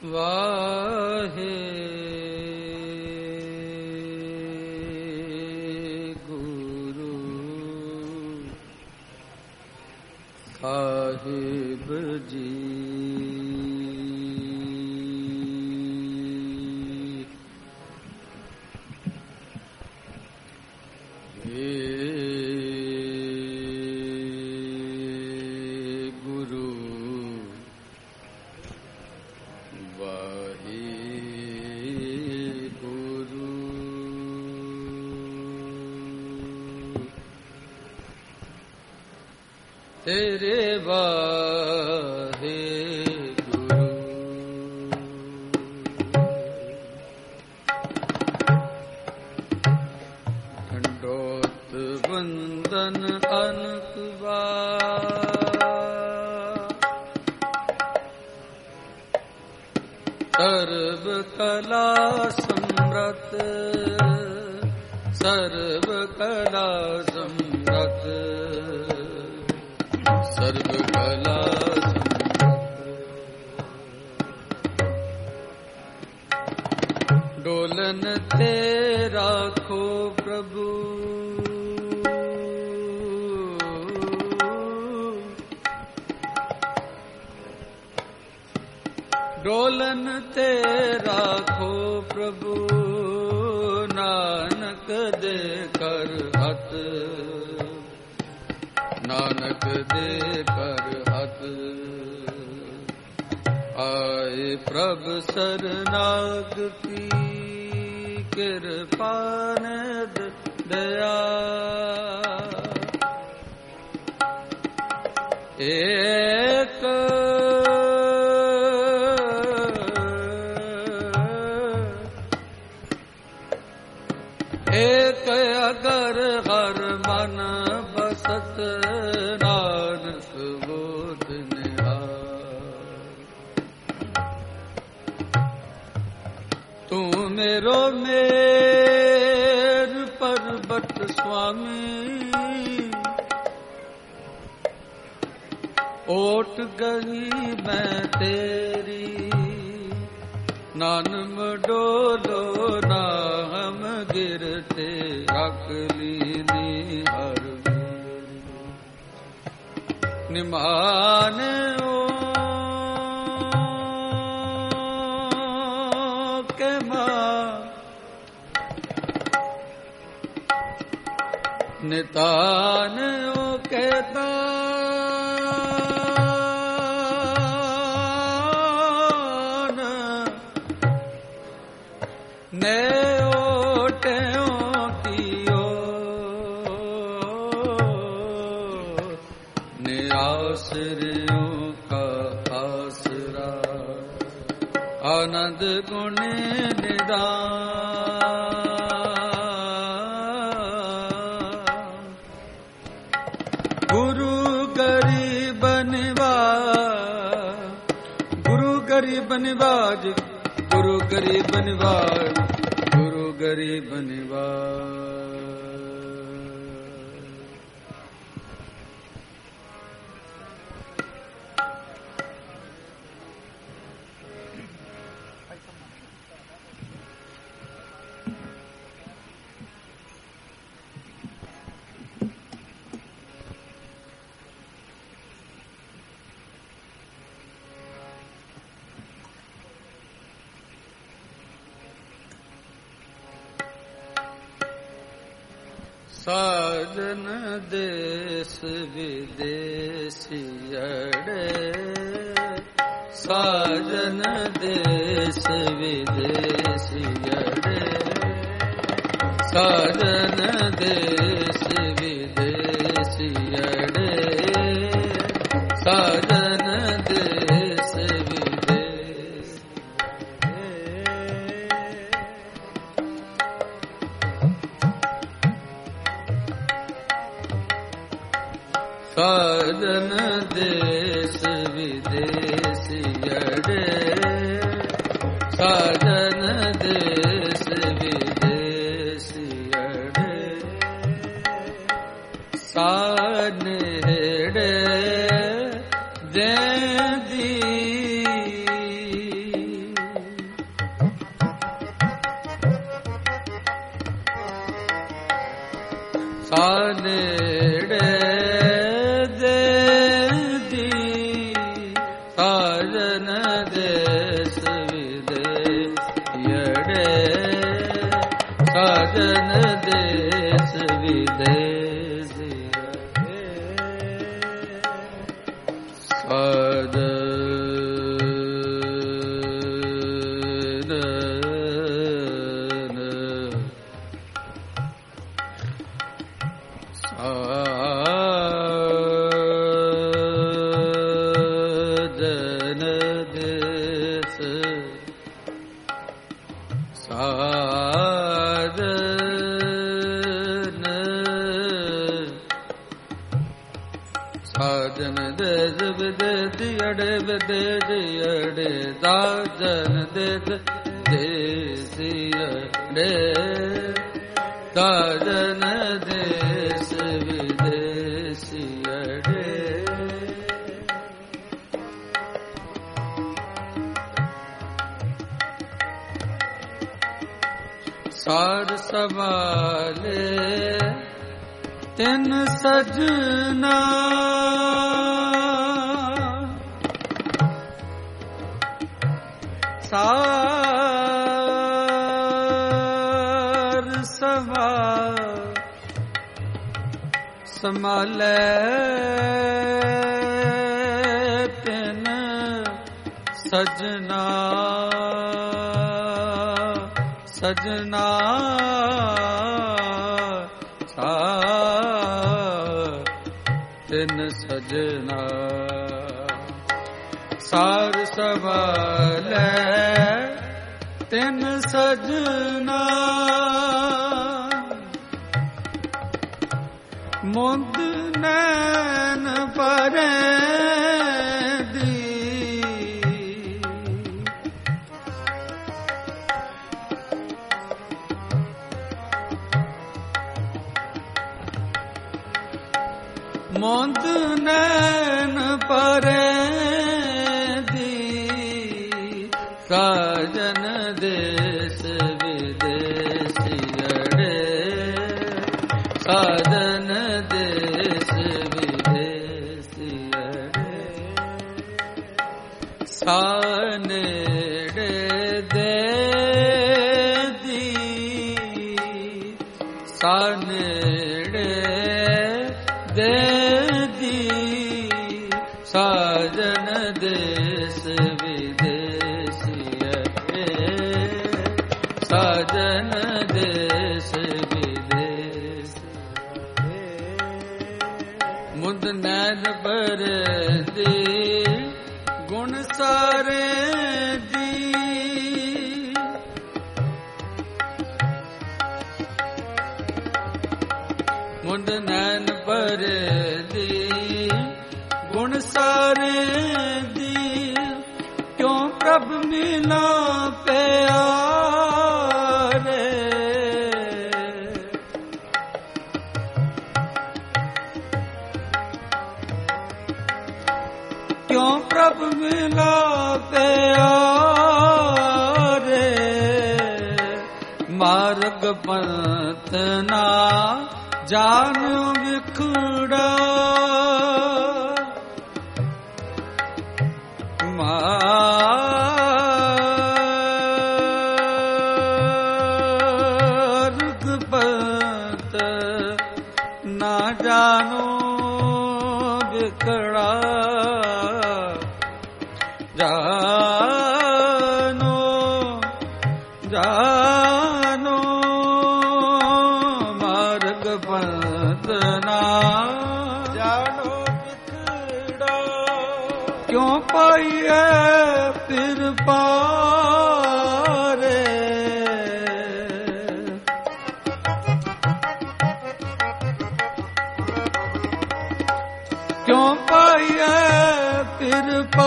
वाहे गुरु साहिब जी। तेरे वाहे गुरु दंडोत वंदन अनक बार। सर्व कला समृत सर्व कला समृत सर्व कला डोलन तेरा खो प्रभु। डोलन तेरा खो प्रभु नानक दे कर हथ। नानक दे कर हथ आए प्रभ सरनाग की कृपा निध दया। एक एक अगर हर मन बसत नानक बोध निहार। तू मेरो मेर पर्वत स्वामी। ओट गई मैं तेरी नानम डोलो ना हम गिरते रख लीनी हर निमान ओ के मां नितान ओ के दान ने आश्रयों का आसरा आनंद गुण निदान। गुरु गरीब निवाज गुरु गरीब निवाज गुरु गरीब निवाज गुरु गरीब निवाज। साजन देश विदेशियड़े साजन देश विदेशियड़े साजन देश विदेशियड़े साजन देश विदेश। साजन देश विदेशियड़े साजन देश विदेशियड़े सानेड़े जय दी ਸਾਨੇੜੇ ਦੇ ਦੀ ਸਾਜਨ ਦੇਸ ਵਿਦੇਸੜੇ ਸਾਜਨ ਦੇਸ ਵਿਦੇਸੀ ਸਾਜਨ ਸਾਜਨ ਦੇਸ ਵਿਦੇਸ ਅੜੇ ਵਿਦੇਸ ਅੜੇ ਸਾਜਨ ਦੇਸ ਦੇਸੀ ਅੜੇ ਸਾਜਨ ਦੇਸ ਵਿਦੇਸੀ ਅੜੇ ਸਾਰ ਸਵਾਲੇ ਤਿੰਨ ਸਜਣਾ ਸਾਰ ਸਮਾਲੇ ਤਿੰਨ ਸਜਣਾ ਸਜਣਾ ਤਿੰਨ ਸਜਣਾ ਸਾਰ ਸਵਾਲੇ ਤਿੰਨ ਸਜਣਾ ਮੁੰਦ ਨੈਣ ਪਰੇ ਦੀ ਮੁੰਦ ਨੈਣ ਪਰੇ ਦੀ ਸਾਜਨ ਦੇਸ ਵਿਦੇਸੀ ਅੜੇ ਸਾਜਨ ਦੇਸ ਵਿਦੇਸੀ ਅੜੇ ਸਾਨੇੜੇ ਦੇ ਦੀ ਸਾਨੇੜੇ ਦੇ ਸਾਜਨ ਦੇਸ ਵਿਦੇਸੀ ਅੜੇ ਸਾਜਨ ਦੇਸ ਵਿਦੇਸੀ ਮੁੰਦ ਨੈਣ ਪਰਦੀ ਗੁਣ ਸਾਰੇ ਦੀ ਮੁੰਦ ਨੈਣ ਪਰਦੀ ਗੁਣ ਸਾਰੇ ਦੀ ਕਿਉਂ ਪ੍ਰਭ ਮਿਲਾ ਪਿਆਰੇ ਕਿਉਂ ਪ੍ਰਭ ਮਿਲਾ ਪਿਆਰੇ ਮਾਰਗ ਪੰਥ ਨਾ ਜਾਨ ਵਿਖੜਾ ਮਾਰਗ ਪੰਥ ਨਾ ਜਾਨੋ ਵਿਖੜਾ ਜਾਨੋ ਜਾਨੋ ਮਾਰਗ ਪੰਥ ਨਾ ਜਾਨੋ ਵਿਖੜਾ ਕਿਉਂ ਪਾਈਏ ਫਿਰ ਪਾਰੇ ਕਿਉਂ ਪਾਈਏ ਫਿਰ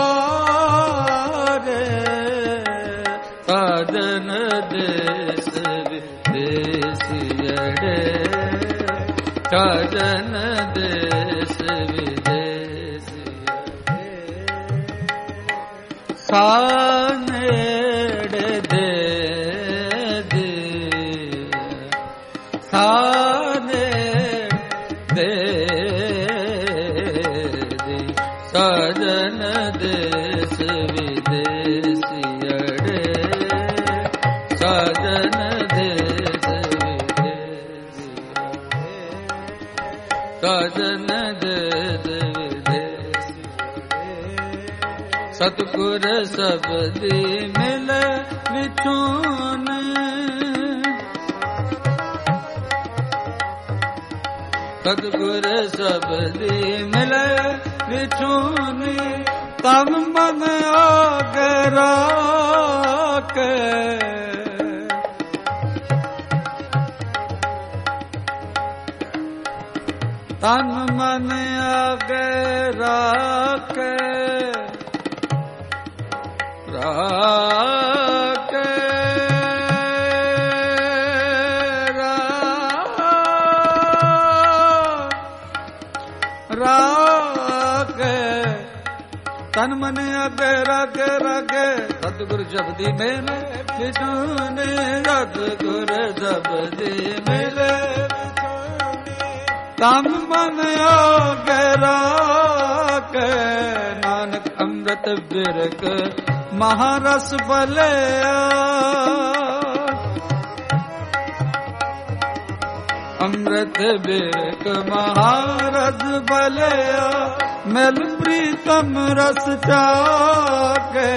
ਪਾਰੇ ਸਾਜਨ ਦੇਸ ਵਿਦੇਸੀ ਅੜੇ ਸਾਜਨ ਦੇਸ ਵਿਦੇਸੀ ਸਾਨੇੜੇ ਦੇ ਦੀ ਸਾਨੇੜੇ सतगुर सबदी मिले विछोन सतगुर सबदी मिले विछोनी तन मन आगरा के तन मन आगरा के तन मन आगे रागे रागे सतगुर शब्दी मेले विछोने सतगुर शब्दी मेले तन मन आगे रागे नानक अमृत बिरक महारस भलिया अमृत बिरक महारस भलिया मिल प्रीतम रस चाके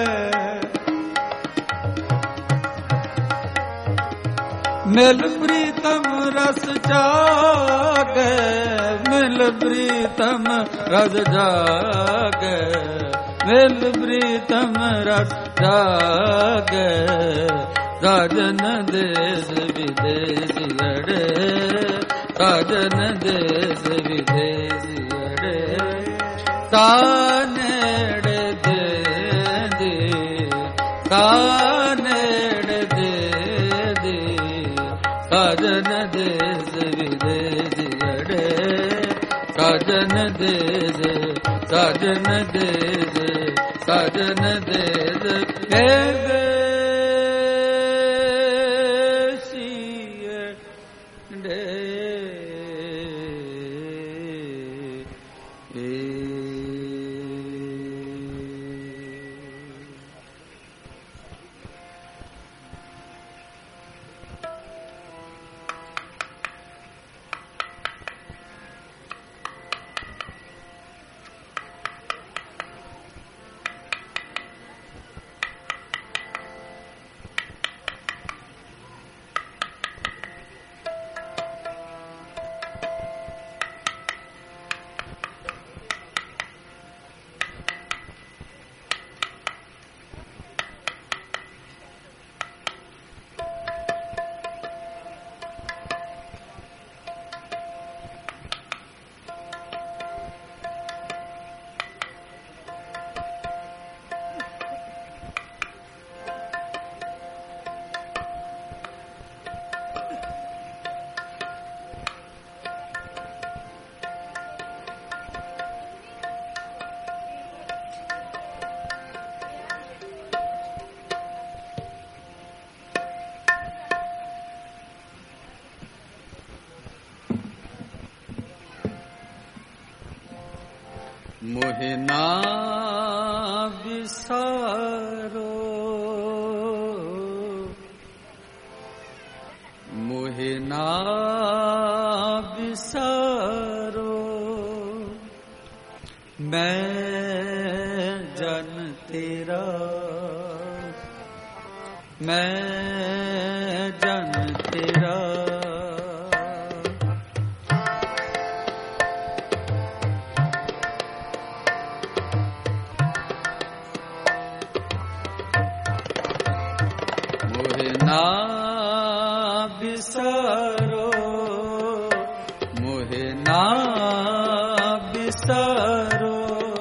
मिल प्रीतम रस चाके मिल प्रीतम रस जागे मिल प्रीतम रस जागे साजन देश विदेश अड़े साजन देश विदेश अड़े कानेड़ दे दे कानेड़ दे दे साजन देश विदेश अड़े साजन देश साजन देश साजन देश मोहे ना विसारो मोहे ना विसारो मैं जन तेरा मैं जन तेरा ना बिसारो मोहे ना बिसारो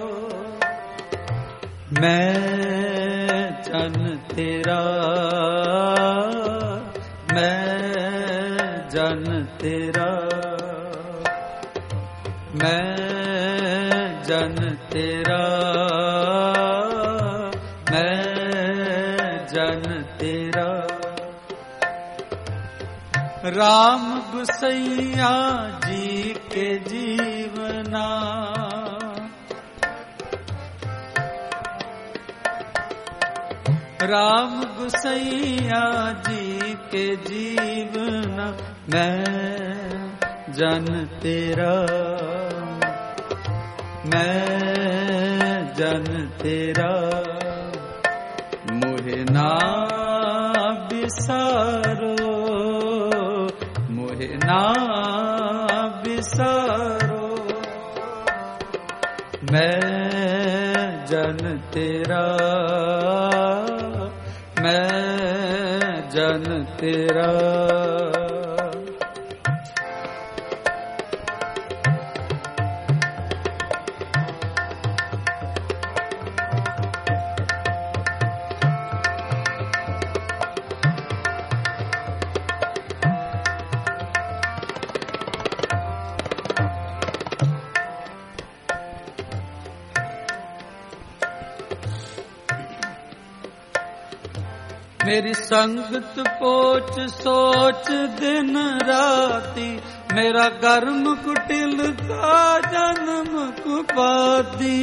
मैं जन तेरा मैं जन तेरा मैं जन तेरा मैं जन तेरा राम गुसैया जी के जीवना राम गुसैया जी के जीवना मैं जन तेरा मैं जन तेरा मोहे ना बिसारो, मोहे ना बिसारो। मैं जन तेरा, मैं जन तेरा। मेरी संगत पोच सोच दिन राती, मेरा कर्म कुटिल का जन्म कुपाती।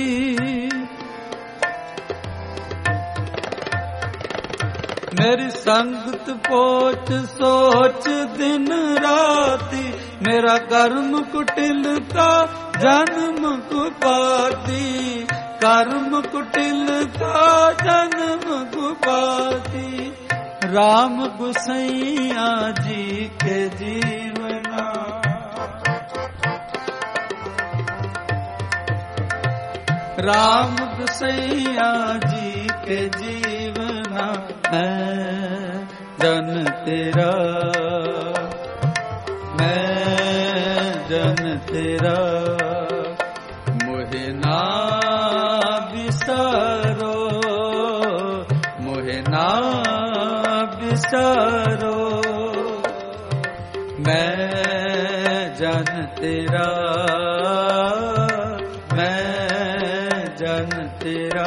मेरी संगत पोच सोच दिन राती, मेरा कर्म कुटिल का जन्म कुपाती। कर्म कुटिल का जन्म कुपाती। राम गुसैया जी के जीवना, राम गुसैया जी के जीवना। मैं जन तेरा, मैं जन तेरा। मोहे ना बिसारो, मोहे ना बिसारो। मैं जन तेरा, मैं जन तेरा।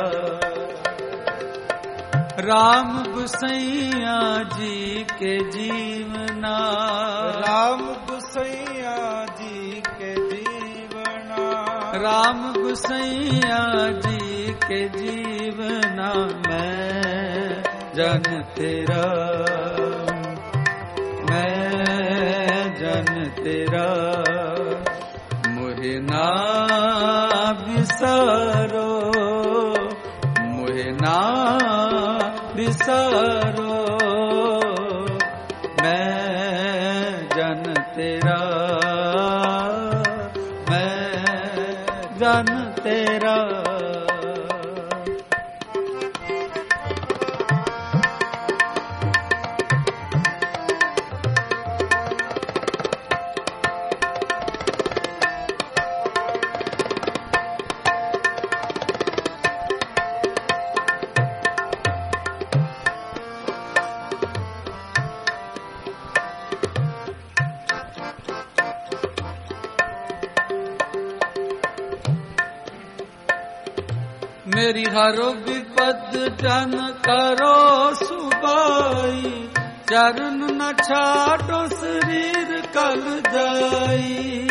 राम गुसैया जी के जीवना, राम गुसैया जी के जीवना। राम गुसैया जी के जीवना। मैं जन तेरा, मैं जन तेरा। मोहे ना बिसारो, मोहे ना बिसारो। मैं जन तेरा, मैं जन तेरा। मेरी हर विपद जन करो सुबाई, चरण न छाटो शरीर कल जाई।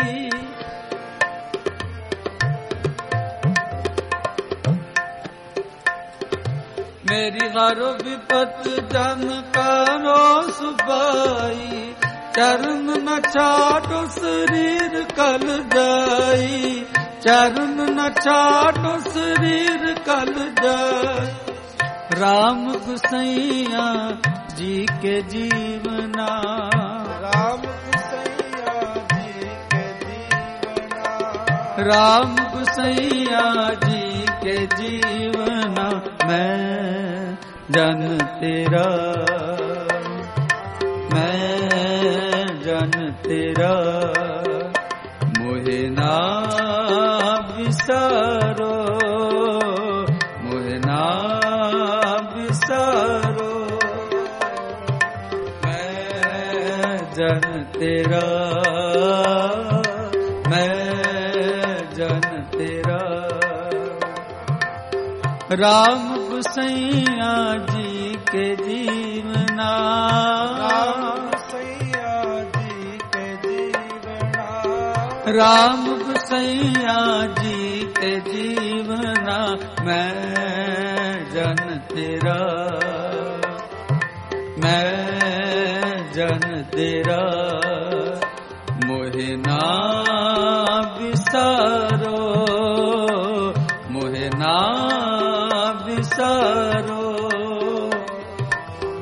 मेरी हर विपद जन करो सुबाई, चरण न छाटो शरीर कल जाई। चरण न छाटो शरीर कल जाए। राम गुसैया जी के जीवना, राम गुसैया जी के जीवना। राम गुसैया जी के जीवना। मैं जन तेरा, मैं जन तेरा। मोहे ना बिसारो, मोहे ना बिसारो। मैं जन तेरा, मैं जन तेरा। राम गुसैया जी के जीवना, राम गुसैया जी के जीवना। राम गुसैया जी के जीवना। मैं जन तेरा, मैं जन तेरा। मोहे ना बिसारो, मोहे ना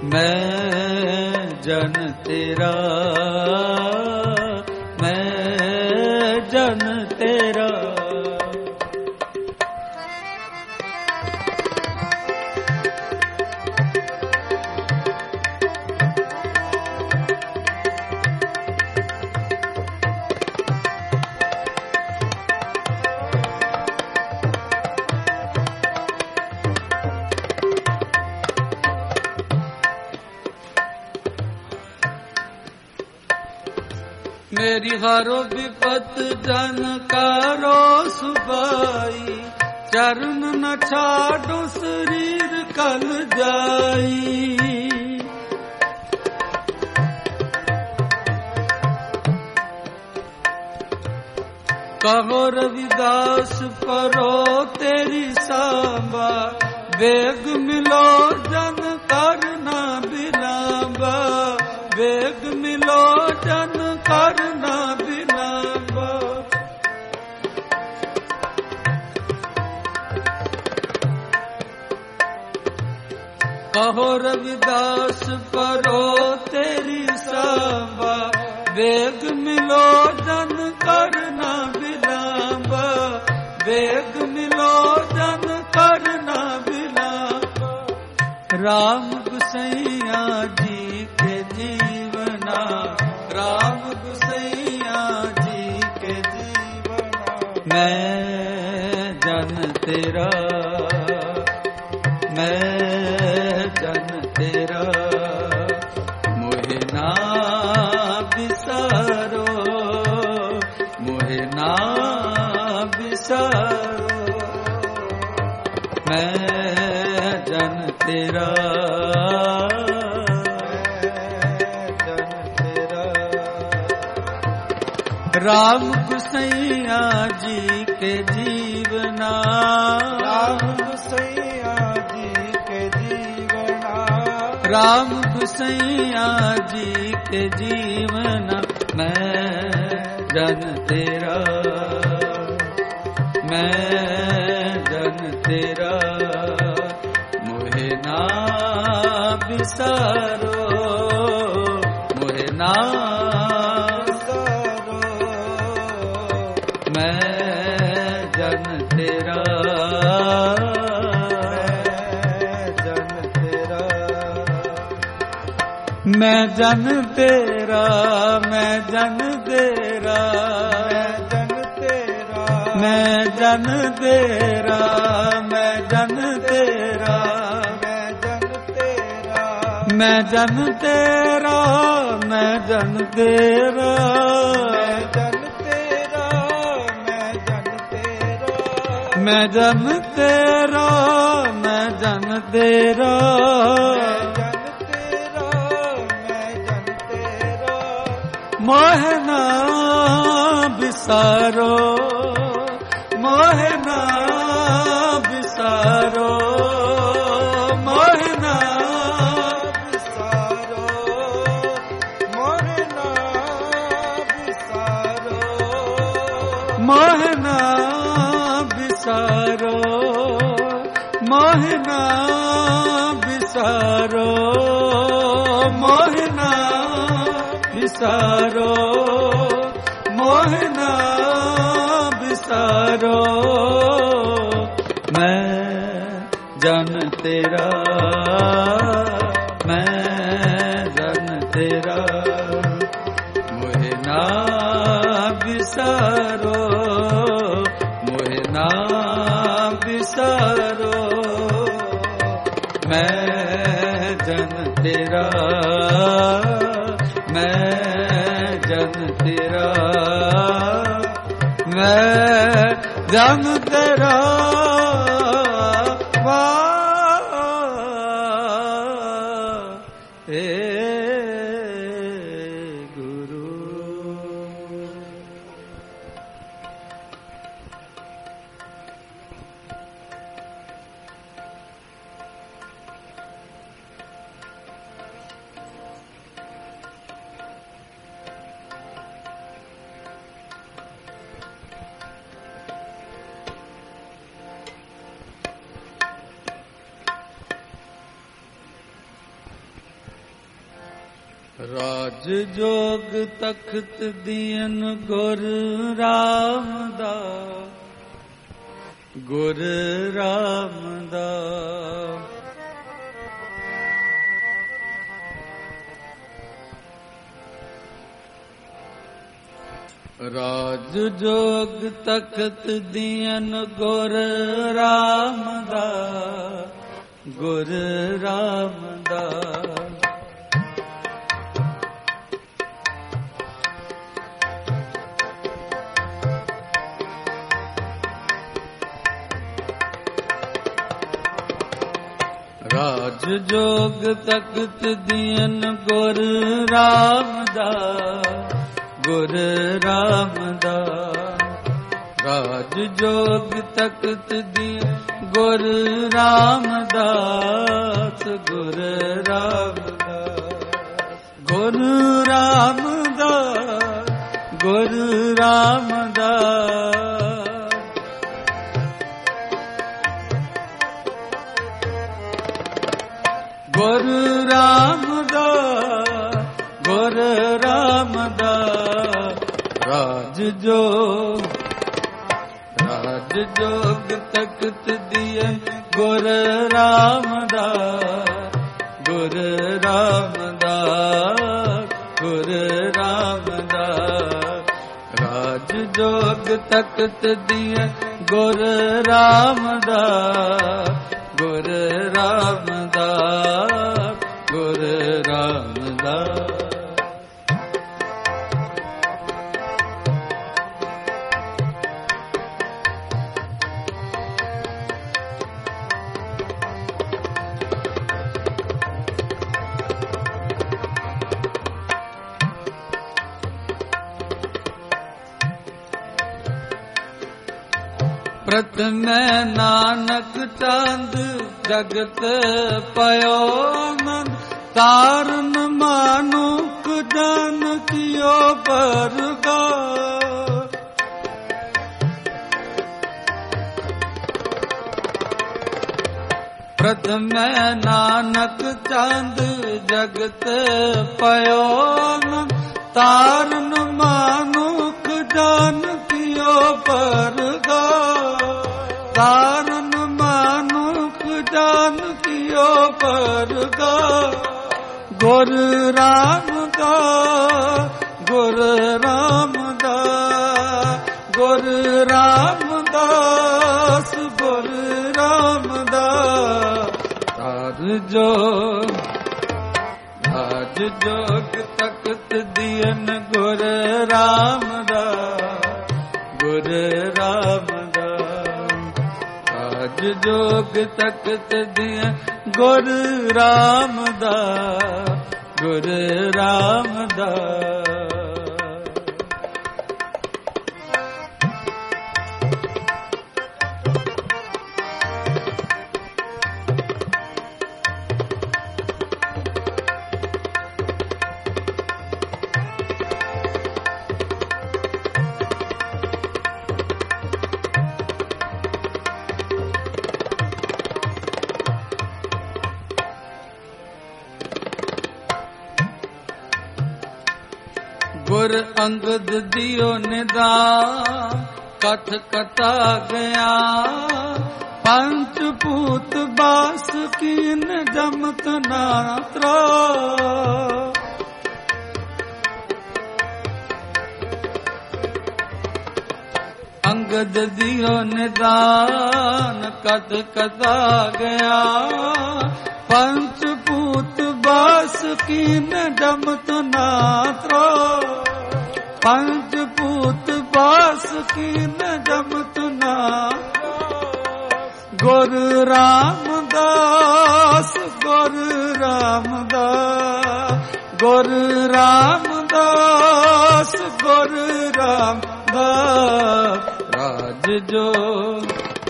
मैं जन तेरा, मैं जन तेरा। मेरी हारो विपत जनकारो सुबाई, चरण न छाडो शरीर कल जाई। कहो रविदास परो तेरी सांबा, वेग मिलो जन करना बिलाबा, वेग मिलो जन करना बिलाबा। कहो रविदास परो तेरी सांबा, वेग मिलो जन करना बिलाबा, वेग मिलो जन करना बिलाबा। राम गुसैया जी के जीवना, राम गुसैया जी के जीवना। मैं जन तेरा, मैं जन तेरा। मोहे ना बिसारो, मोहे ना बिसारो। मैं जन तेरा, राम गुसैया जी के जीवना, राम गुसैया जी के जीवना। राम गुसैया जी के जीवना। मैं जन तेरा, मैं जन तेरा। मोहे ना बिसारो, मोहे ना तेरा, मैं जन तेरा, मैं जन तेरा, मैं जन तेरा, मैं जन तेरा, मैं जन तेरा, मैं जन तेरा, मैं जन तेरा, मैं जन तेरा। मोहे ना बिसारो, मोहे ना बिसारो, मोहे ना बिसारो, मोहे ना बिसारो, मोहे ना बिसारो, मोहे ना बिसारो, मोहे ना बिसारो, मोहे ना बिसारो। मैं जन तेरा, मैं जन तेरा। मोहे ना बिसारो, मोहे ना बिसारो। मैं जन तेरा, मैं जन तेरा, मैं जन तेरा। राज जोग तख्त दियन गुर रामदास गुर रामदास राज जोग तख्त दियन गुर रामदास गुर रामदास राज जोग तख्त दियन गुर रामदास गुर रामदास राज जोग तख्त दियन गुर रामदास गुर रामदास गुर रामदास गुर रामदास गुर रामदास गुर रामदास राज जोग तख्त दियन गुर रामदास गुर रामदास गुर रामदास राज जोग तख्त दियन गुर रामदास गुर रामदास गुर रामदास प्रथम नानक चांद जगत पयो आनंद तारन मानुक जन कियो बरगा प्रथम नानक चांद जगत पयो आनंद तारन मानुक जन कियो बरगा तारन मानुक जान कियो बरगा गुर रामदास गुर रामदास गुर रामदास गुर रामदास राज जोग तख्त दियन गुर रामदास गुर रामदास राज जोग तख्त दियन गुर रामदास गुर रामदास गुर अंगद दियो निदान कथ कथा गया पंच पूत बास कीन जमत नात्रा अंगद दियो निदान कथ कथा गया पंच पूत बास कीन जमत नात्रा पंच पूत बास कीन जमत नात्रा गुर रामदास गुर रामदास गुर रामदास गुर रामदास राज जोग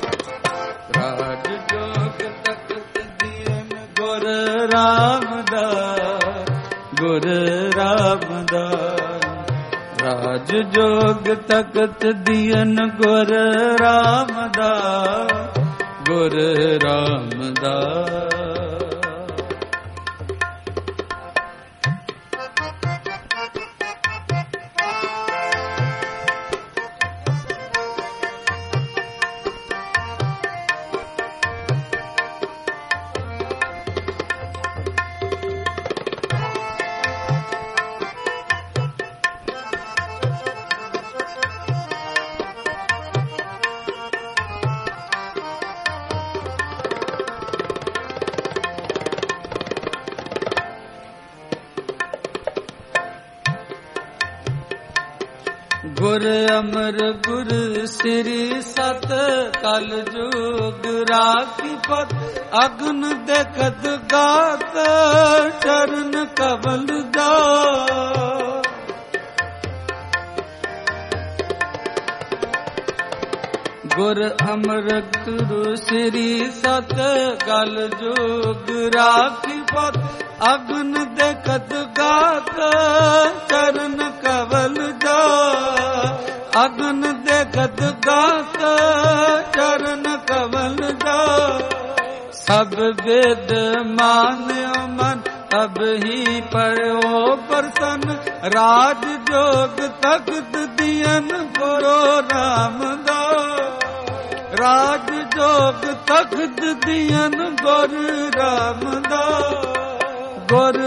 तख्त दियन गुर रामदास गुर रामदास राज जोग तख्त दियन गुर रामदास गुर रामदास गुर अमर गुर श्री सत कल जुग राखी पत अग्न देखत गात चरण कबल जा गुर अमर गुरु श्री सत कल जुग राखी पत अग्न देखत गात चरण कबल जा अग्न देखत गात चरण कबल जा सब वेद मान्यो मन अब ही पढ़ो प्रसन्न राज जोग तख्त दियन गुरु रामदास राज जोग तख्त दियन गुरु रामदास गुरु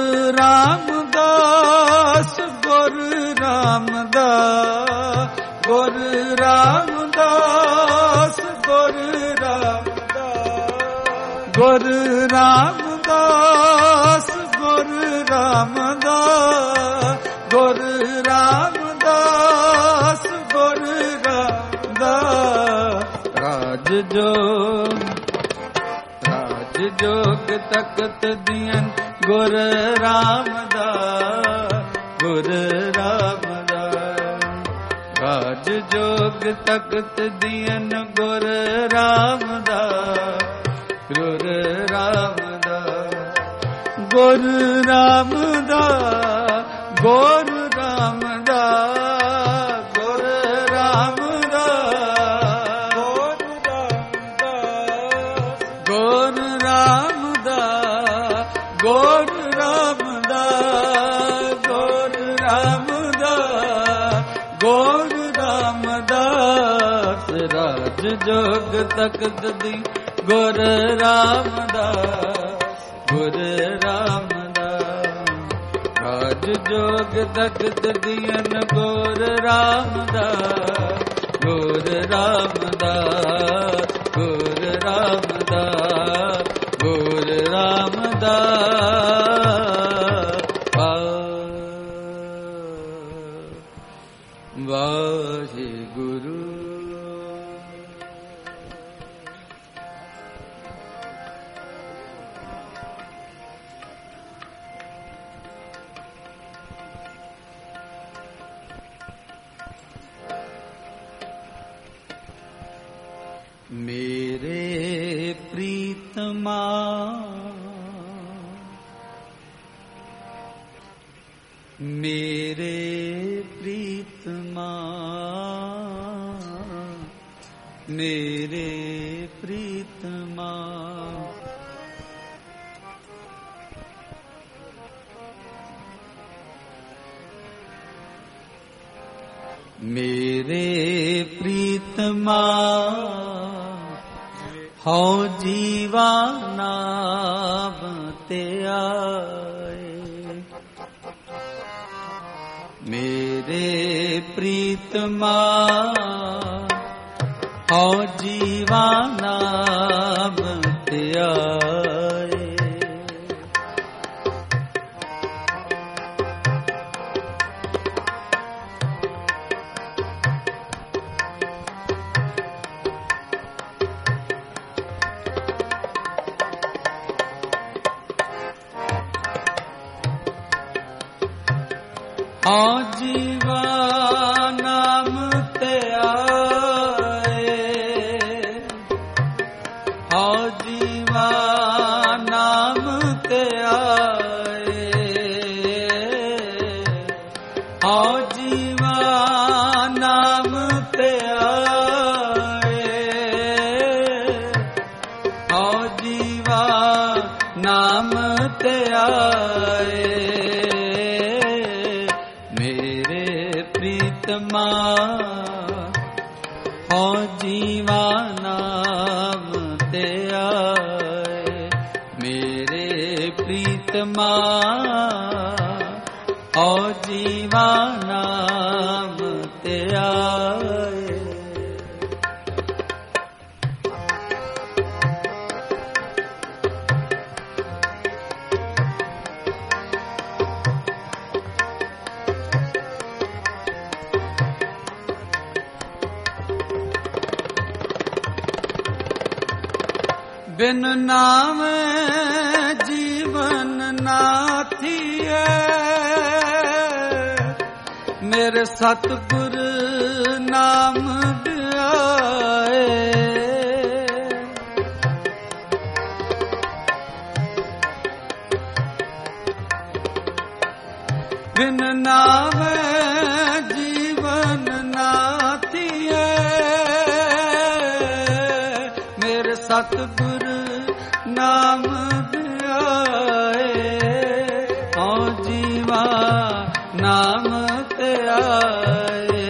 रामदास गुरु रामदास गुरु रामदास गुरु रामदास गुरु रामदास गुरु रामदास गुरु रामदास गुरु रामदास राज जोग तख्त दियन गुर रामदास गुर रामदास राज जोग तख्त दियन गुर रामदास गुर रामदास गुर रामदास गुर रामदास गुर रामदास गुर रामदास गुर रामदास गुर रामदास गुर रामदास राज जोग तख्त दी गुर रामदास गुर रामदास राज जोग तख्त दियन गुर रामदास गुर रामदास गुर रामदास गुर रामदास वाहे गुरु मेरे प्रीतमा मेरे प्रीतमा मेरे प्रीतमा मेरे प्रीतमा हो जीवाना ते आए मेरे प्रीतमा हो जीवाना ते आए हाँ जीवा नाम ते आए हाँ जीवा नाम ते आए हाँ जीवा नाम ते आए हाँ जीवा नाम ते आए प्रीतमा हो जीवा नाम ते आए मेरे प्रीतमा हो जीवा नाम ते आए ਬਿਨ ਨਾਮ ਜੀਵਨ ਨਾ ਥੀਏ, ਮੇਰੇ ਸਤਿਗੁਰ ਨਾਮ ਧਿਆਏ। ਬਿਨ ਨਾਮ ਜੀਵਨ ਨਾ ਥੀਏ, ਮੇਰੇ ਸਤਿਗੁਰ ਨਾਮ ਧਿਆਏ। ਹਉ ਜੀਵਾ ਨਾਮ ਧਿਆਏ,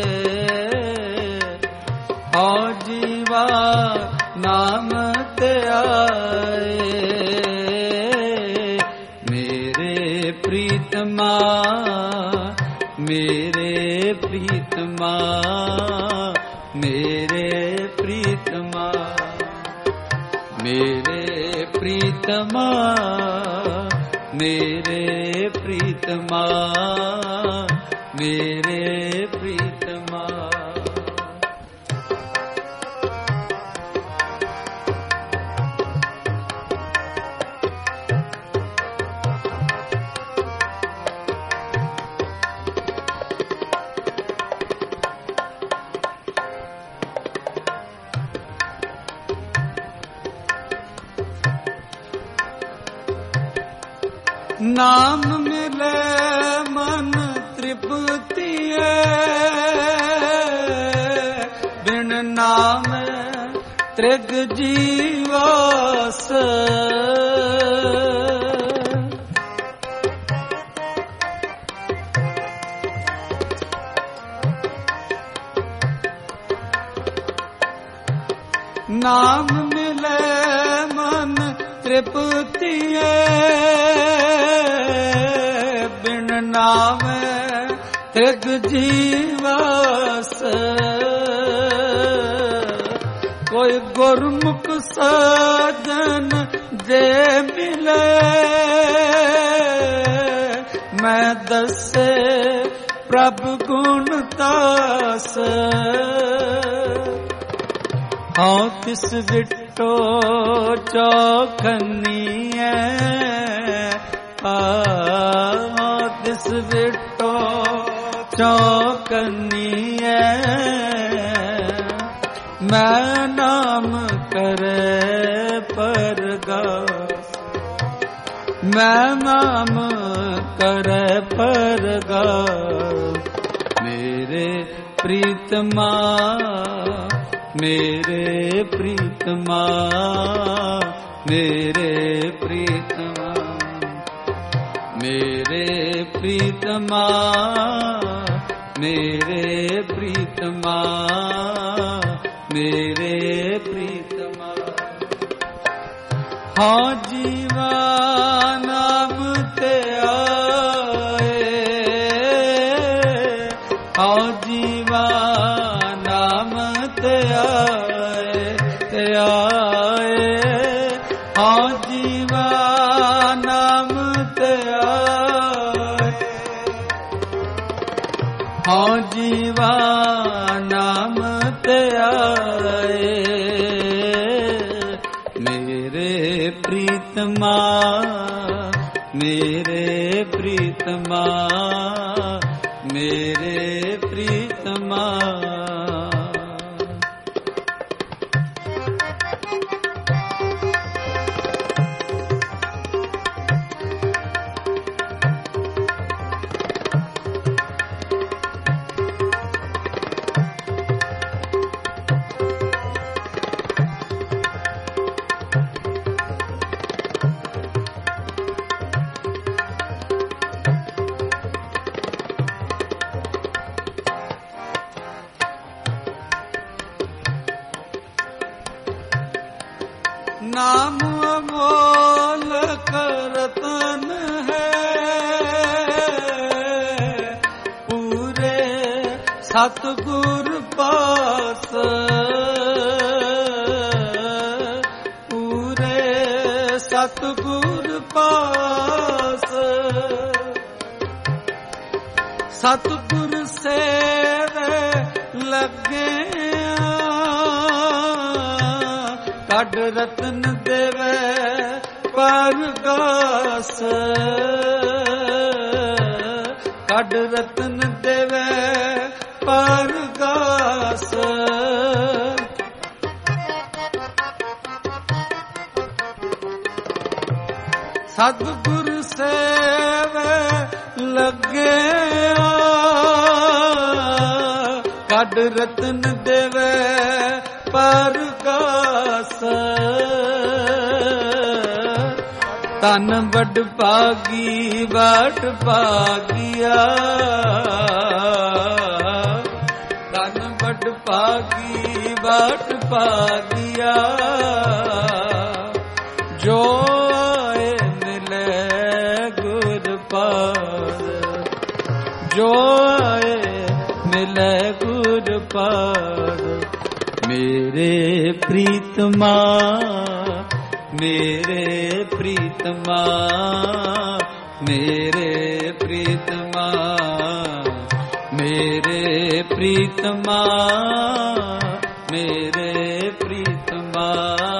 ਹਉ ਜੀਵਾ ਨਾਮ ਧਿਆਏ। ਮੇਰੇ ਪ੍ਰੀਤਮਾ, ਮੇਰੇ ਪ੍ਰੀਤਮਾ, ਮੇਰੇ ਪ੍ਰੀਤਮਾ, ਮੇਰੇ ਪ੍ਰੀਤਮਾ, ਮੇਰੇ ਪ੍ਰੀਤਮਾ, ਮੇਰੇ ਪ੍ਰੀਤਮਾ। ਨਾਮ ਮਿਲੇ ਮਨ ਤ੍ਰਿਪਤੀਏ, ਬਿਨ ਨਾਮ ਤ੍ਰਿਗ ਜੀਵਾਸ। ਨਾਮ ਮਿਲੇ ਮਨ ਤ੍ਰਿਪਤੀਏ, ਬਿਨ ਨਾਮ ਤ੍ਰਿਗ ਜੀਵਾਸ। ਕੋਈ ਗੁਰਮੁਖ ਸਾਜਨ ਜੇ ਮਿਲੇ, ਮੈਂ ਦੱਸੇ ਪ੍ਰਭ ਗੁਣ ਤਾਸ। ਹਉ ਤਿਸ ਵਿਟੋ ਚੌਖਨੀਐ, ਹਉ ਤਿਸ ਵਿਟੋ ਚੌਖਨੀਐ। ਮੈਂ ਨਾਮ ਕਰੇ ਪਰਗਾਸ, ਮੈਂ ਨਾਮ ਕਰੇ ਪਰਗਾਸ। ਮੇਰੇ ਪ੍ਰੀਤਮਾ, ਮੇਰੇ ਪ੍ਰੀਤਮਾ, ਮੇਰੇ ਪ੍ਰੀਤਮਾ, ਮੇਰੇ ਪ੍ਰੀਤਮਾ, ਮੇਰੇ ਪ੍ਰੀਤਮਾ, ਮੇਰੇ ਪ੍ਰੀਤਮਾ। ਹਉ ਜੀਵਾ ਨਾਮ ਧਿਆਏ, ਹਉ ਜੀਵਾ ਨਾਮ ਧਿਆਏ, ਧਿਆਏ। ਹਉ ਜੀਵਾ ਨਾਮ ਧਿਆਏ, ਹਉ ਜੀਵਾ ਨਾਮ ਧਿਆਏ। ਮੇਰੇ ਪ੍ਰੀਤਮਾ, ਮੇਰੇ ਪ੍ਰੀਤਮਾ, ਮੇਰੇ ਪ੍ਰੀਤਮਾ। ਨਾਮ ਅਮੋਲਕ ਰਤਨ ਹੈ, ਪੂਰੇ ਸਤਿਗੁਰ ਪਾਸ, ਪੂਰੇ ਸਤਿਗੁਰ ਪਾਸ। ਸਤਿਗੁਰ ਸੇਵੇ ਲੱਗਿਆ, ਕੱਢ ਕੱਢ ਰਤਨ ਦੇਵੇ ਪਰਗਾਸ, ਕੱਢ ਰਤਨ ਦੇਵੇ ਪਰਗਾਸ। ਸਤਿਗੁਰ ਸੇਵੇ ਲੱਗਿਆ, ਕੱਢ ਰਤਨ ਦੇਵੇ ਪਰਗਾਸ। ਤਨ ਵੱਡ ਭਾਗੀ ਵਡ ਭਾਗਿਆ, ਤਨ ਵੱਡ ਭਾਗੀ ਵਡ ਭਾਗਿਆ। ਜੋ ਆਏ ਮਿਲੇ ਗੁਰ ਪਾਦ, ਜੋ ਆਏ ਮਿਲੇ ਗੁਰ ਪਾਦ। ਮੇਰੇ ਪ੍ਰੀਤਮਾ, ਮੇਰੇ ਪ੍ਰੀਤਮਾ, ਮੇਰੇ ਪ੍ਰੀਤਮਾ, ਮੇਰੇ ਪ੍ਰੀਤਮਾ, ਮੇਰੇ ਪ੍ਰੀਤਮਾ,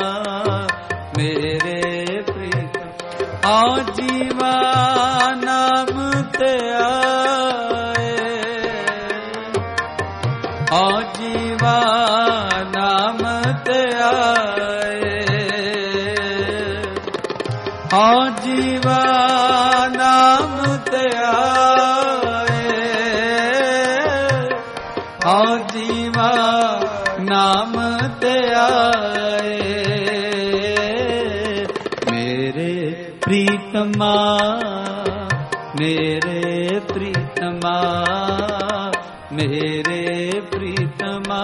ਮੇਰੇ ਪ੍ਰੀਤਮਾ। ਆ ਜੀਵਾ ਨਾਮ ਤੇ ਆਏ, ਆ ਜੀਵਾ ਨਾਮ ਤੇ ਆਏ, ਆ ਜੀਵਾ ਨਾਮ ਤੇ ਆਏ, ਆ ਜੀਵਾ ਨਾਮ ਤੇ ਆਏ। ਮੇਰੇ ਪ੍ਰੀਤਮਾ, ਮੇਰੇ ਪ੍ਰੀਤਮਾ, ਮੇਰੇ ਪ੍ਰੀਤਮਾ।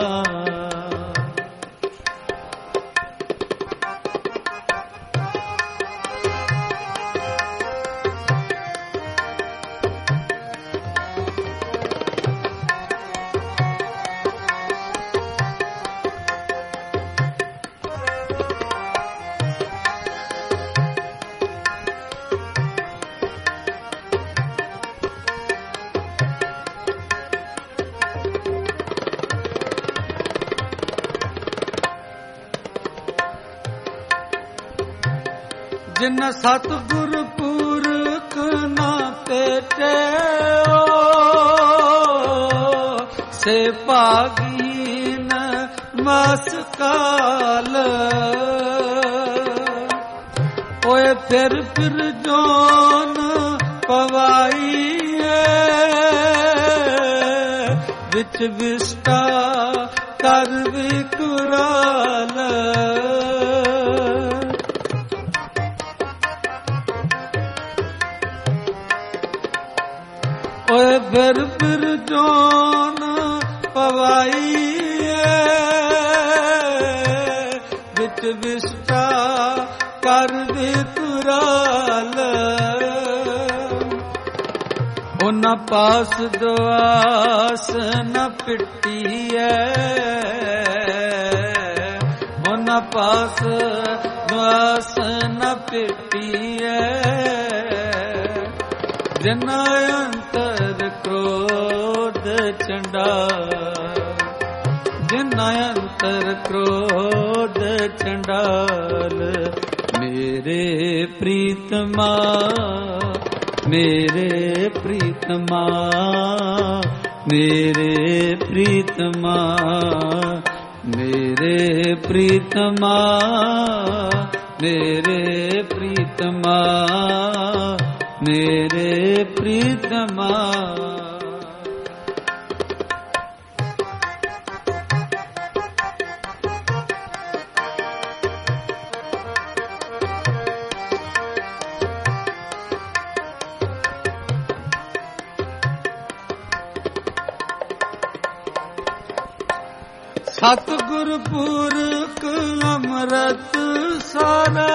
ਜਿਨ ਸਤਿਗੁਰ ਪੁਰਖ ਨਾ ਭੇਟਿਓ, ਸੇ ਭਾਗੀਨ ਮਸ ਕਾਲ। ਓਏ ਫਿਰ ਜੋਨ ਪਵਾਈਏ, ਵਿੱਚ ਵਿਸਟਾ ਕਰ ਵਿਕਰਾਲ। ਓਏ ਫਿਰ ਜੋਨ ਪਵਾਈਏ, ਵਿੱਚ ਵਿਸਟਾ ਕਰ ਵਿਕਰਾਲ। ਉਹਨਾਂ ਪਾਸ ਦੁਆਸ ਨ ਪਿੱਟੀਐ, ਉਹਨਾਂ ਪਾਸ ਦੁਆਸ ਨ ਪਿੱਟੀਐ। ਜਿਨਾ ਅੰਤਰ ਕ੍ਰੋਧ ਚੰਡਾਲ, ਜਿਨਾ ਅੰਤਰ ਕ੍ਰੋਧ ਚੰਡਾਲ। ਮੇਰੇ ਪ੍ਰੀਤਮਾ, ਮੇਰੇ ਪ੍ਰੀਤਮਾ, ਮੇਰੇ ਪ੍ਰੀਤਮਾ, ਮੇਰੇ ਪ੍ਰੀਤਮਾ, ਮੇਰੇ ਪ੍ਰੀਤਮਾ, ਮੇਰੇ ਪ੍ਰੀਤਮਾ। ਸਤਿਗੁਰ ਪੁਰਖ ਅੰਮ੍ਰਿਤ ਸਾਰਾ,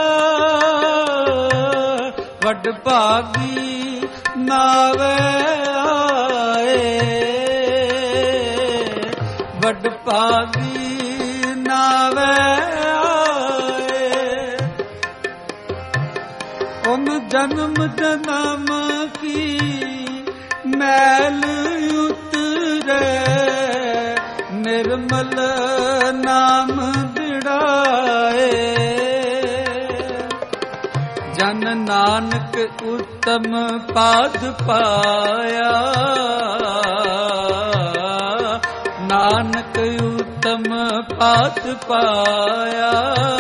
ਵੱਡ ਭਾਗੀ ਨਾਵੇ ਆਏ, ਵੱਡ ਭਾਗੀ ਨਾਵੇ ਆਏ। ਉਹਨ ਜਨਮ ਜਨਮ ਕੀ ਮੈਲ ਉਤਰੇ, ਨਿਰਮਲ ਨਾਮ ਬਿੜਾਏ। ਨਾਨਕ ਉੱਤਮ ਪਾਦ ਪਾਇਆ, ਨਾਨਕ ਉੱਤਮ ਪਾਦ ਪਾਇਆ।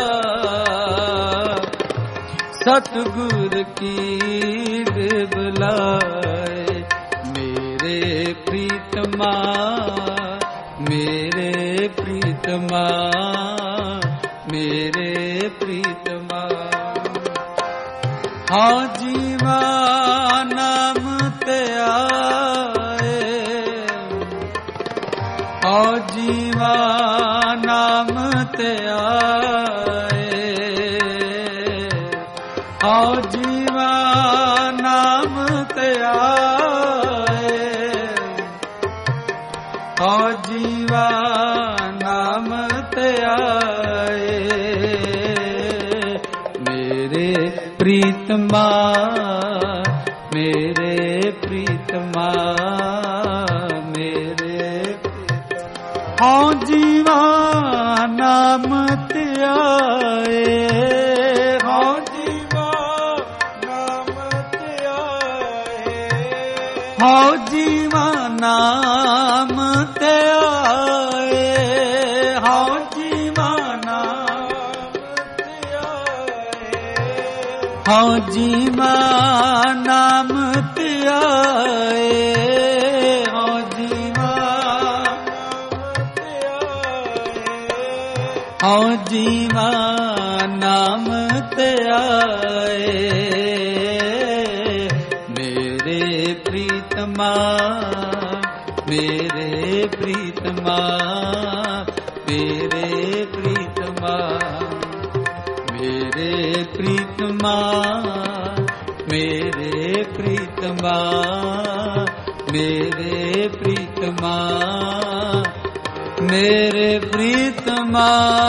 ਸਤਿਗੁਰ ਕੀ ਬੁਲਾਏ ਮੇਰੇ ਪ੍ਰੀਤਮਾ, ਮੇਰੇ ਪ੍ਰੀਤਮਾ, ਮੇਰੇ ਪ੍ਰੀਤਮਾ। ਹਾਂ ਜੀਵਾ ਨਾਮ ਤੇ ਆਏ, ਹਾਂ ਜੀਵਾ ਨਾਮ ਤੇ ਆਏ, ਹਾਂ ਜੀਵਾ ਨਾਮ ਤੇ ਆਏ, ਹਾਂ ਜੀਵਾ ਨਾਮ ਤੇ ਆਏ। ਮੇਰੇ ਪ੍ਰੀਤਮਾ, ਮੇਰੇ ਪ੍ਰੀਤਮਾ, ਮੇਰੇ ਹਾਂ ਜੀਵਾ ਨਾਮ ਤੇ ਆਏ, ਹਾਂ ਜੀਵਾ ਨਾਮ ਤੇ ਆਏ, ਹਾਂ ਜੀਵਾ ਨਾਮ ਤੇ ਆਏ, ਹਾਂ ਜੀਵਾ ਨਾਮ ਤੇ ਆਏ, ਹਾਂ ਜੀਵਾ ਨਾਮ ਤੇ ਆਏ, ਹਾਂ ਜੀਵਾ ਹਾਂ ਜੀਵਾ ਨਾਮ ਤੇ ਆਏ। ਮੇਰੇ ਪ੍ਰੀਤਮਾ, ਮੇਰੇ ਪ੍ਰੀਤਮਾ, ਮੇਰੇ ਪ੍ਰੀਤਮਾ, ਮੇਰੇ ਪ੍ਰੀਤਮਾ, ਮੇਰੇ ਪ੍ਰੀਤਮਾ, ਮੇਰੇ ਪ੍ਰੀਤਮਾ, ਮੇਰੇ ਪ੍ਰੀਤਮਾ।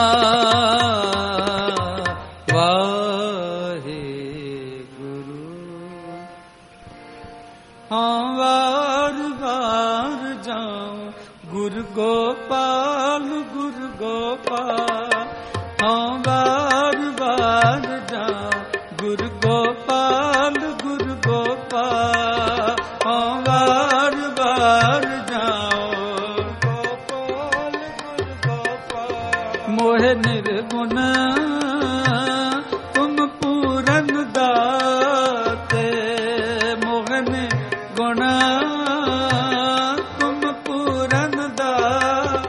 ਹਾਂ ਵਾਰ ਵਾਰ ਜਾਉ ਗੁਰ ਗੋਪਾਲ, ਗੁਰ ਗੋਪਾਲ। ਹਾਂ ਵਾਰ ਵਾਰ ਜਾਉ ਗੁਰ ਗੋਪਾਲ, ਗੁਰ ਗੋਪਾਲ। ਹਾਂ ਵਾਰ ਵਾਰ ਜਾਉ ਗੋਪਾਲ, ਗੁਰ ਗੋਪਾਲ। ਮੋਹਿ ਨਿਰਗੁਣ ਤੁਮ ਪੂਰਨ ਦਾਤੇ, ਮੋਹਿ ਨਿਰਗੁਣ ਤੁਮ ਪੂਰਨ ਦਾਤੇ।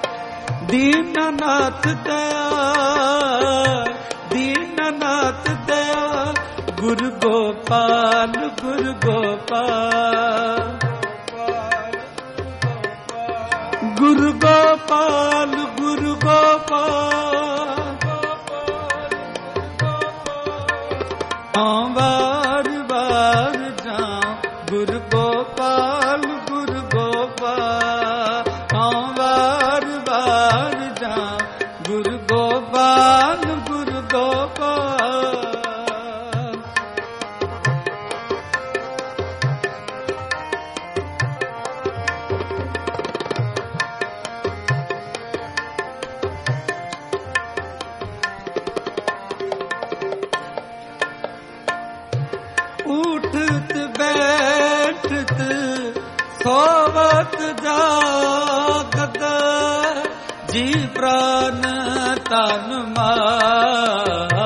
ਦੀਨਨਾਥ ਦਇਆ, ਦੀਨਨਾਥ ਦਇਆ, ਗੁਰ ਗੋਪਾਲ, ਗੁਰ ਗੋਪਾਲ। ਗੁਰ ਗੋਪਾਲ, ਗੁਰ ਗੋਪਾਲ। ਹਾਂ ਵਾਰ ਵਾਰ ਜਾਉ ਗੁਰ ਗੋਪਾਲ, ਗੁਰ ਗੋਪਾਲ। ਹਾਂ ਵਾਰ ਵਾਰ ਜਾਉ ਗੁਰ ਗੋਪਾਲ, ਗੁਰ ਗੋਪਾਲ। ਉਠਤ ਬੈਠਤ ਸੋਵਤ ਜਾਗਤ, ਜੀ ਪ੍ਰਾਨ ਤਨ ਮਾਨ।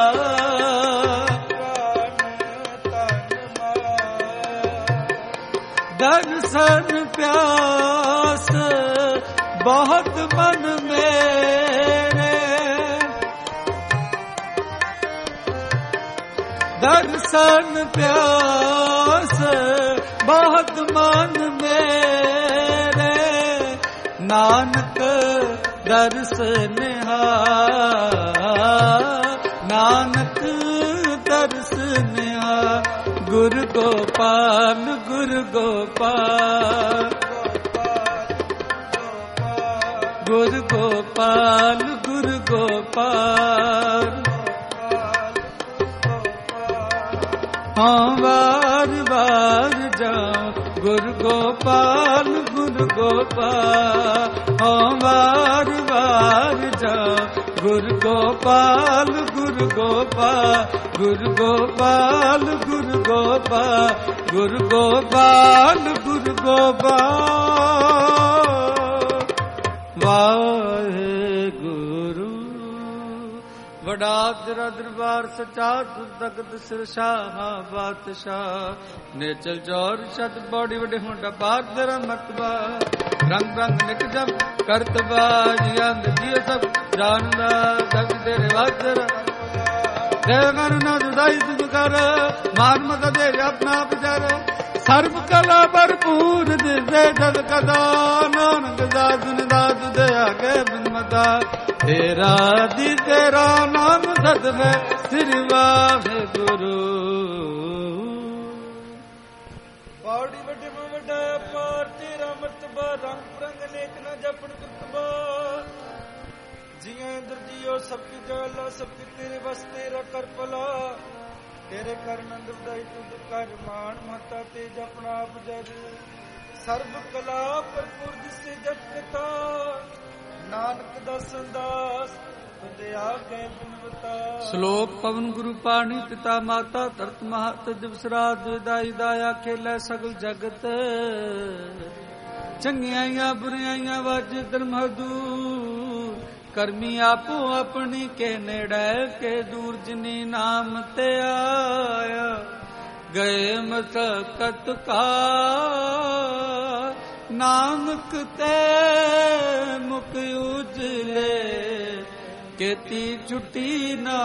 ਦਰਸ਼ਨ ਪਿਆਸ ਬਹੁਤ ਮਨ ਮੇਰੇ, ਦਰਸ਼ਨ ਪਿਆਸ ਬਹੁਤ ਮਨ ਮੇਰੇ। ਨਾਨਕ ਦਰਸ ਨਿਹਾਲ, ਨਾਨਕ ਦਰਸ ਨਿਹਾਲ। ਗੁਰ ਗੋਪਾਲ, ਗੁਰ ਗੋਪਾਲ। ਗੁਰ ਗੋਪਾਲ, ਗੁਰ ਗੋਪਾਲ। ਹਾਂ ਵਾਰ ਵਾਰ ਜਾਉ ਗੁਰ ਗੋਪਾਲ ਗੁਰ ਗੋਪਾਲ ਹੋ ਵਾਰ ਵਾਰ ਜਾਉ ਗੁਰ ਗੋਪਾਲ ਗੁਰ ਗੋਪਾਲ ਗੁਰ ਗੋਪਾਲ ਗੁਰ ਗੋਪਾਲ ਗੁਰ ਗੋਪਾਲ ਗੁਰ ਗੋਪਾਲ ਵਾਹਿਗੁਰੂ। ਵਡਾ ਤੇਰਾ ਦਰਬਾਰ ਸਚਾ ਤੁਧ ਤਖਤ ਸਿਰਸ਼ਾਹ ਬਾਦਸ਼ਾਹ ਨੇਚਲ ਜੋਰ ਛਤ ਬੋੜੀ ਵੱਡੇ ਹੁੰਡਾ ਬਾਰ ਤੇਰਾ ਮਰਤਬਾ ਰੰਗ ਰੰਗ ਨਿਕ ਜਮ ਕਰਤਬਾ ਜੀਆਂ ਜੀ ਸਭ ਜਾਣਦਾ ਸਭ ਤੇਰੇ ਵਾਜਰ ਦੇਵ ਕਰ ਨਾ ਜੁਦਾਈ ਤੁਝ ਕਰ ਮਾਨ ਮਤ ਦੇ ਆਪਣਾ ਵਿਚਾਰ ਸਰਬ ਕਲਾ ਭਰਪੂਰ ਦਿਸੇ ਜਦ ਕਦਾ ਨਾਨਕ ਦਾਦਨ ਦਾਦ ਦਇਆ ਕੇ ਬਿਨਮਤਾ ਤੇਰਾ ਦੀ ਤੇਰਾ ਨਾਮ ਸਦ ਮੈਂ ਸ੍ਰੀ ਵਾਹਿਗੁਰੂ। ਬਾੜੀ ਵੱਡੇ ਮੈਂ ਵੱਡਾ ਪਾਰ ਤੇਰਾ ਮਰਤਬਾ ਰੰਗ ਬਰੰਗ ਨੇਕ ਨਾ ਜਪਣ ਕੁਤਬਾ ਜੀਆਂ ਇੰਦਰ ਜੀਓ ਸਭ ਕੀ ਜਾਲਾ ਸਭ ਕੀ ਤੇਰੇ ਵਸ ਤੇਰਾ ਕਰ ਭਲਾ ਤੇਰੇ ਕਰ ਨੰਦ ਵਧਾਈ ਤੁਧ ਕਰ ਮਾਨ ਮਤਾ ਤੇ ਜਪਣਾ ਆਪ ਜਦ ਸਰਬ ਕਲਾ ਭਰਪੂਰ ਦਿਸੇ ਜਪ ਕਥਾ ਨਾਨਕ ਦਾ ਸੰਦਾਸ ਤੁਧਿਆ ਕੇ ਬਿਨਵਤਾ। ਸ਼ਲੋਕ ਪਵਨ ਗੁਰੂ ਪਾਣੀ ਪਿਤਾ ਮਾਤਾ ਧਰਤ ਮਹਤ ਦਿਵਸ ਰਾਤ ਵਿਦਾਈ ਦਾਇਆ ਖੇਲੇ ਸਗਲ ਜਗਤ ਚੰਗਿਆਈਆਂ ਬੁਰਿਆਈਆਂ ਵਾਜ ਧਰਮ ਹਦੂਰ ਕਰਮੀ ਆਪੋ ਆਪਣੀ ਕੇ ਨੇੜੇ ਕੇ ਦੂਰ ਜਿਨੀ ਨਾਮ ਤੇ ਆਇਆ ਗਏ ਮਸਕਤ ਕਾ ਨਾਨਕ ਤੇ ਮੁਖ ਉਜਲੇ ਕੀਤੀ ਛੁੱਟੀ ਨਾ।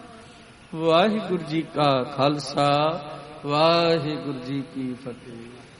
ਵਾਹਿਗੁਰੂ ਜੀ ਕਾ ਖਾਲਸਾ ਵਾਹਿਗੁਰੂ ਜੀ ਕੀ ਫਤਿਹ।